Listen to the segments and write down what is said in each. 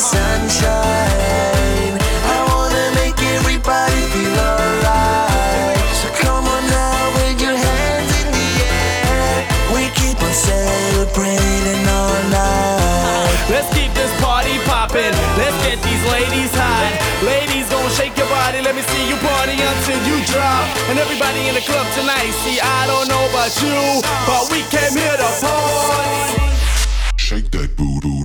sunshine. I wanna make everybody feel alright. So come on now with your hands in the air. We keep on celebrating all night. Let's keep this party poppin'. Let's get these ladies hot. Ladies, gon' shake your body. Let me see you party until you drop. And everybody in the club tonight. See, I don't know about you, but we came here to party. Shake that booty.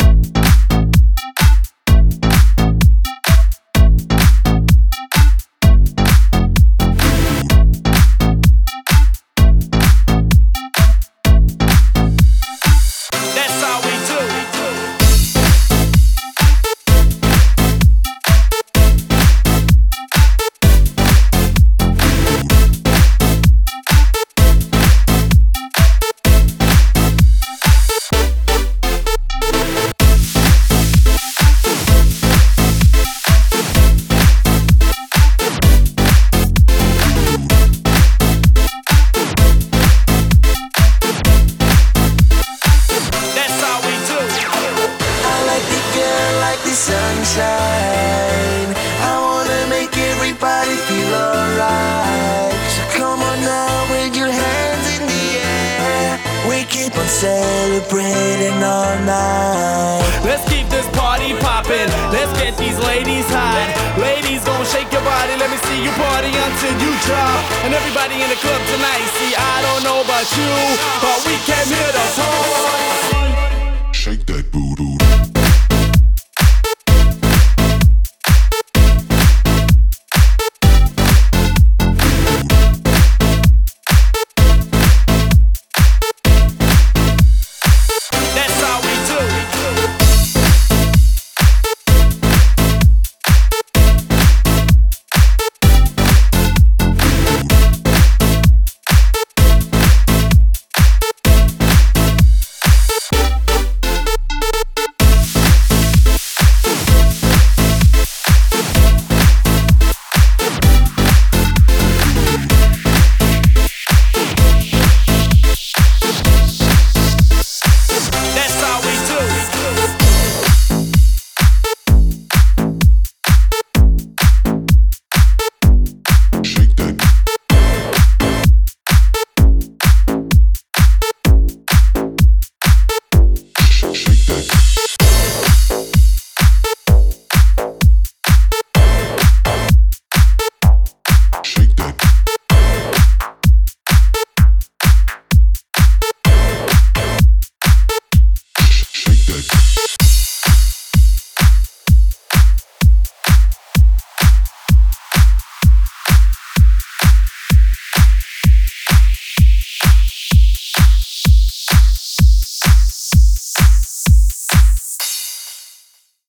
That's how we do. Sunshine. I wanna make everybody feel alright. So come on now with your hands in the air. We keep on celebrating all night. Let's keep this party poppin'. Let's get these ladies hot. Ladies, gon' shake your body. Let me see you party until you drop. And everybody in the club tonight. See, I don't know about you, but we came here to party. Shake that